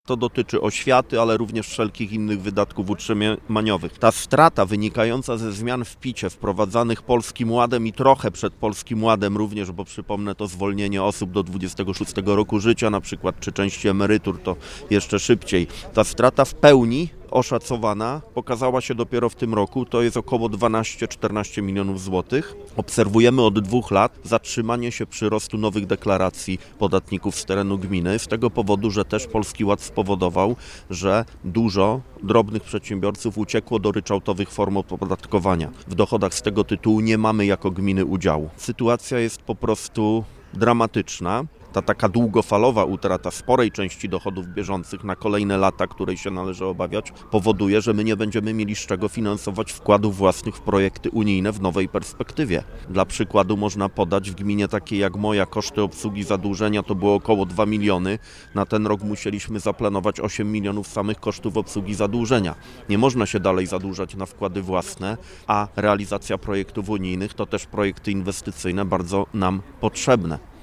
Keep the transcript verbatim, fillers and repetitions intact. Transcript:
To dotyczy oświaty, ale również wszelkich innych wydatków utrzymaniowych. Ta strata wynikająca ze zmian w picie wprowadzanych Polskim Ładem i trochę przed Polskim Ładem również, bo przypomnę to zwolnienie osób do dwudziestego szóstego roku życia na przykład, czy części emerytur, to jeszcze szybciej. Ta strata w pełni oszacowana pokazała się dopiero w tym roku, to jest około dwanaście czternaście milionów złotych. Obserwujemy od dwóch lat zatrzymanie się przyrostu nowych deklaracji podatników z terenu gminy, z tego powodu, że też Polski Ład spowodował, że dużo drobnych przedsiębiorców uciekło do ryczałtowych form opodatkowania. W dochodach z tego tytułu nie mamy jako gminy udziału. Sytuacja jest po prostu dramatyczna. Ta taka długofalowa utrata sporej części dochodów bieżących na kolejne lata, której się należy obawiać, powoduje, że my nie będziemy mieli z czego finansować wkładów własnych w projekty unijne w nowej perspektywie. Dla przykładu można podać w gminie takiej jak moja koszty obsługi zadłużenia to było około dwa miliony. Na ten rok musieliśmy zaplanować osiem milionów samych kosztów obsługi zadłużenia. Nie można się dalej zadłużać na wkłady własne, a realizacja projektów unijnych to też projekty inwestycyjne bardzo nam potrzebne.